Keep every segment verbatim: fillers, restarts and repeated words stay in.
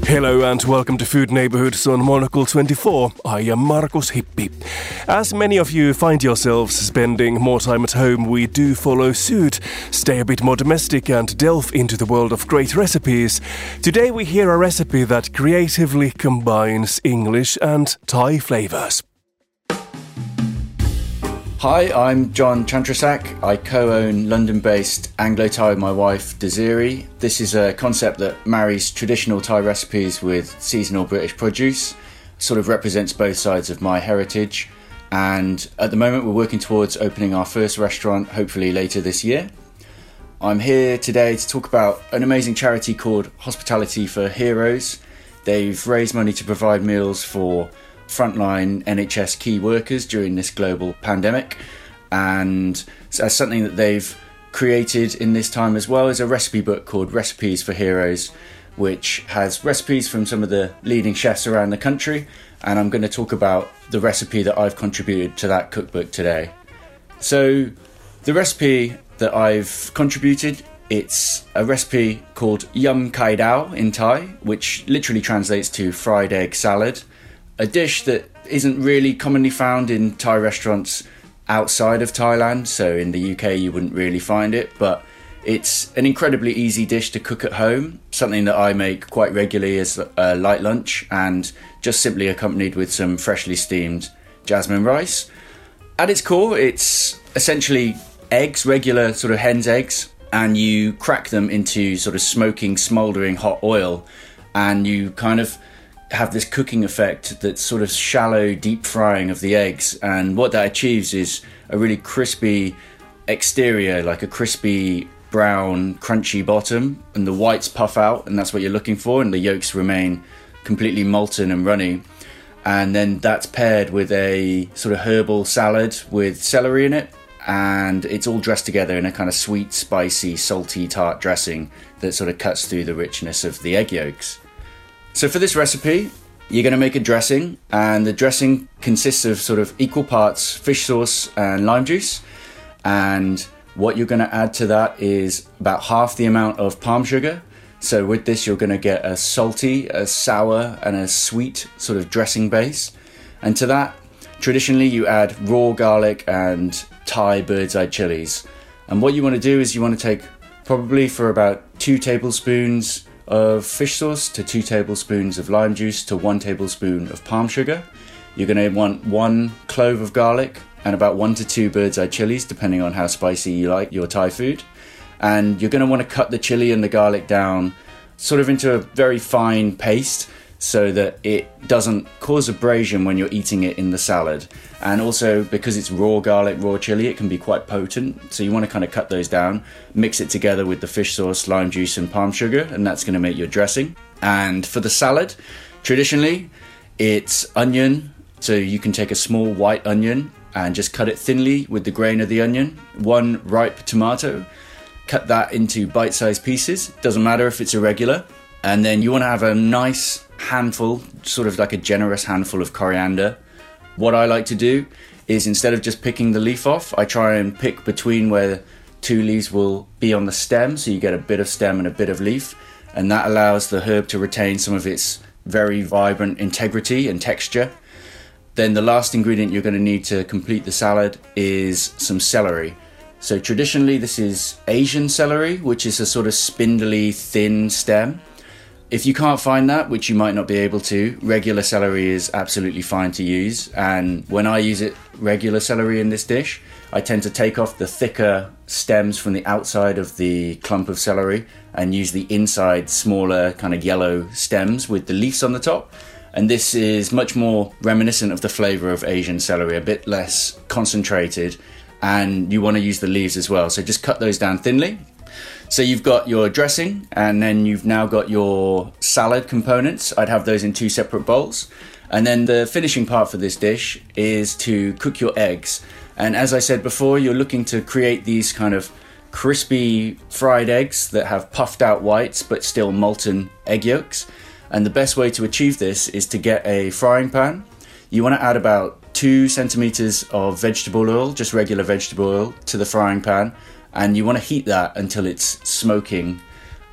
Hello and welcome to Food Neighborhoods on Monocle twenty-four. I am Markus Hippi. As many of you find yourselves spending more time at home, we do follow suit, stay a bit more domestic and delve into the world of great recipes. Today we hear a recipe that creatively combines English and Thai flavors. Hi, I'm John Chantrasak. I co-own London-based Anglo-Thai with my wife, Desiree. This is a concept that marries traditional Thai recipes with seasonal British produce, sort of represents both sides of my heritage. And at the moment, we're working towards opening our first restaurant, hopefully later this year. I'm here today to talk about an amazing charity called Hospitality for Heroes. They've raised money to provide meals for frontline N H S key workers during this global pandemic, and as something that they've created in this time as well is a recipe book called Recipes for Heroes, which has recipes from some of the leading chefs around the country, and I'm going to talk about the recipe that I've contributed to that cookbook today. So the recipe that I've contributed, it's a recipe called Yum Kai Dao in Thai, which literally translates to fried egg salad. A dish that isn't really commonly found in Thai restaurants outside of Thailand, so in the U K you wouldn't really find it, but it's an incredibly easy dish to cook at home, something that I make quite regularly as a light lunch and just simply accompanied with some freshly steamed jasmine rice. At its core, it's essentially eggs, regular sort of hen's eggs, and you crack them into sort of smoking, smouldering hot oil, and you kind of have this cooking effect that's sort of shallow deep frying of the eggs, and what that achieves is a really crispy exterior, like a crispy brown crunchy bottom, and the whites puff out, and that's what you're looking for, and the yolks remain completely molten and runny. And then that's paired with a sort of herbal salad with celery in it, and it's all dressed together in a kind of sweet, spicy, salty, tart dressing that sort of cuts through the richness of the egg yolks. So for this recipe, you're going to make a dressing, and the dressing consists of sort of equal parts fish sauce and lime juice, and what you're going to add to that is about half the amount of palm sugar. So with this, you're going to get a salty, a sour, and a sweet sort of dressing base. And to that, traditionally you add raw garlic and Thai bird's eye chilies. And what you want to do is you want to take probably for about two tablespoons of fish sauce to two tablespoons of lime juice to one tablespoon of palm sugar. You're going to want one clove of garlic and about one to two bird's eye chilies, depending on how spicy you like your Thai food. And you're going to want to cut the chili and the garlic down sort of into a very fine paste so that it doesn't cause abrasion when you're eating it in the salad. And also, because it's raw garlic, raw chili, it can be quite potent. So you want to kind of cut those down, mix it together with the fish sauce, lime juice and palm sugar, and that's going to make your dressing. And for the salad, traditionally, it's onion. So you can take a small white onion and just cut it thinly with the grain of the onion. One ripe tomato, cut that into bite-sized pieces. Doesn't matter if it's irregular. And then you want to have a nice handful, sort of like a generous handful of coriander. What I like to do is, instead of just picking the leaf off, I try and pick between where two leaves will be on the stem, so you get a bit of stem and a bit of leaf, and that allows the herb to retain some of its very vibrant integrity and texture. Then the last ingredient you're going to need to complete the salad is some celery. So traditionally this is Asian celery, which is a sort of spindly, thin stem. If you can't find that, which you might not be able to, regular celery is absolutely fine to use. And when I use it, regular celery in this dish, I tend to take off the thicker stems from the outside of the clump of celery and use the inside, smaller, kind of yellow stems with the leaves on the top. And this is much more reminiscent of the flavour of Asian celery, a bit less concentrated. And you want to use the leaves as well. So just cut those down thinly. So you've got your dressing, and then you've now got your salad components. I'd have those in two separate bowls. And then the finishing part for this dish is to cook your eggs. And as I said before, you're looking to create these kind of crispy fried eggs that have puffed out whites but still molten egg yolks. And the best way to achieve this is to get a frying pan. You want to add about two centimeters of vegetable oil, just regular vegetable oil, to the frying pan. And you want to heat that until it's smoking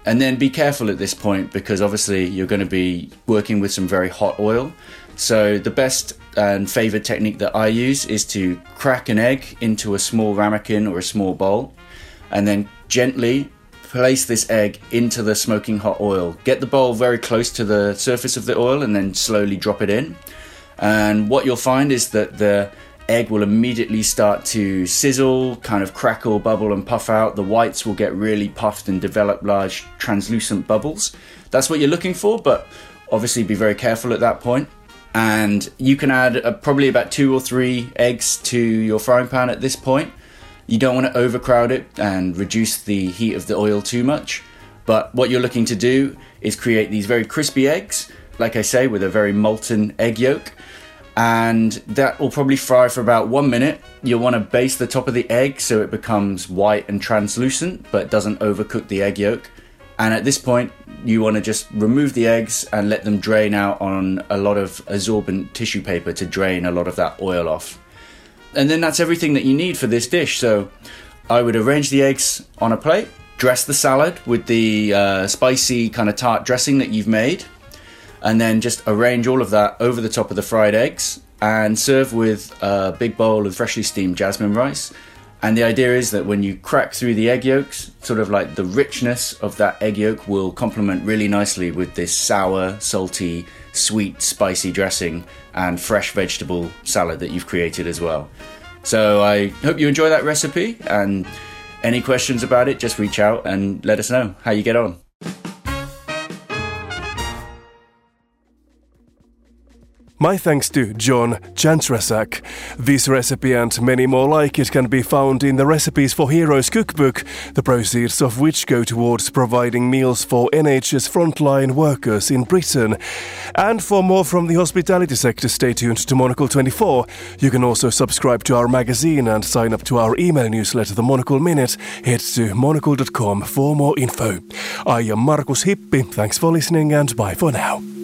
And then be careful at this point because obviously you're going to be working with some very hot oil. So the best and favoured technique that I use is to crack an egg into a small ramekin or a small bowl and then gently place this egg into the smoking hot oil. Get the bowl very close to the surface of the oil and then slowly drop it in. And what you'll find is that the egg will immediately start to sizzle, kind of crackle, bubble and puff out. The whites will get really puffed and develop large translucent bubbles. That's what you're looking for, but obviously be very careful at that point. And you can add uh, probably about two or three eggs to your frying pan at this point. You don't want to overcrowd it and reduce the heat of the oil too much. But what you're looking to do is create these very crispy eggs, like I say, with a very molten egg yolk. And that will probably fry for about one minute. You'll want to baste the top of the egg so it becomes white and translucent, but doesn't overcook the egg yolk. And at this point, you want to just remove the eggs and let them drain out on a lot of absorbent tissue paper to drain a lot of that oil off. And then that's everything that you need for this dish. So I would arrange the eggs on a plate, dress the salad with the uh, spicy kind of tart dressing that you've made, and then just arrange all of that over the top of the fried eggs and serve with a big bowl of freshly steamed jasmine rice. And the idea is that when you crack through the egg yolks, sort of like the richness of that egg yolk will complement really nicely with this sour, salty, sweet, spicy dressing and fresh vegetable salad that you've created as well. So I hope you enjoy that recipe, and any questions about it, just reach out and let us know how you get on. My thanks to John Chantrasak. This recipe and many more like it can be found in the Recipes for Heroes cookbook, the proceeds of which go towards providing meals for N H S frontline workers in Britain. And for more from the hospitality sector, stay tuned to Monocle twenty-four. You can also subscribe to our magazine and sign up to our email newsletter, The Monocle Minute. Head to monocle dot com for more info. I am Markus Hippi. Thanks for listening and bye for now.